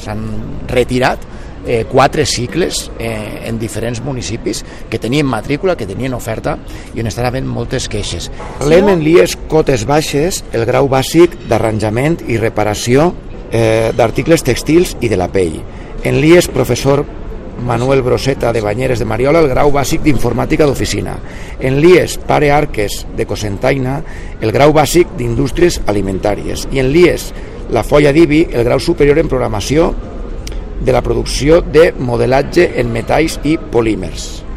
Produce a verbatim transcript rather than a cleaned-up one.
s'han retirat eh, quatre cicles eh, en diferents municipis que tenien matrícula, que tenien oferta i on estan havent moltes queixes. Parlem en l'I E S cotes baixes, el grau bàsic d'arranjament i reparació eh, d'articles textils i de la pell. En l'I E S professor Manuel Broseta de Banyeres de Mariola, el grau bàsic d'informàtica d'oficina. En l'I E S Pare Arques de Cocentaina, el grau bàsic d'indústries alimentàries. I en l'I E S La Folla d'Ibi, el grau superior en programació de la producció de modelatge en metalls i polímers.